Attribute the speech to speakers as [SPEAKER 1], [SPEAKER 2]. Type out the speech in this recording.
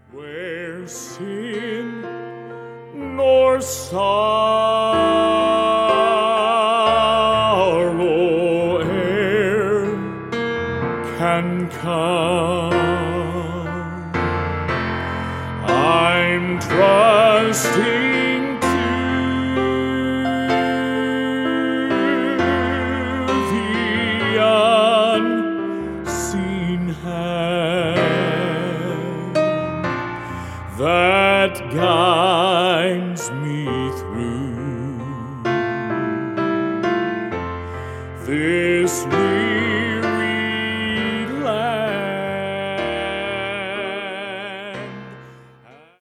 [SPEAKER 1] where sin nor sorrow e'er can come. I'm trusting to the unseen hand that guides me through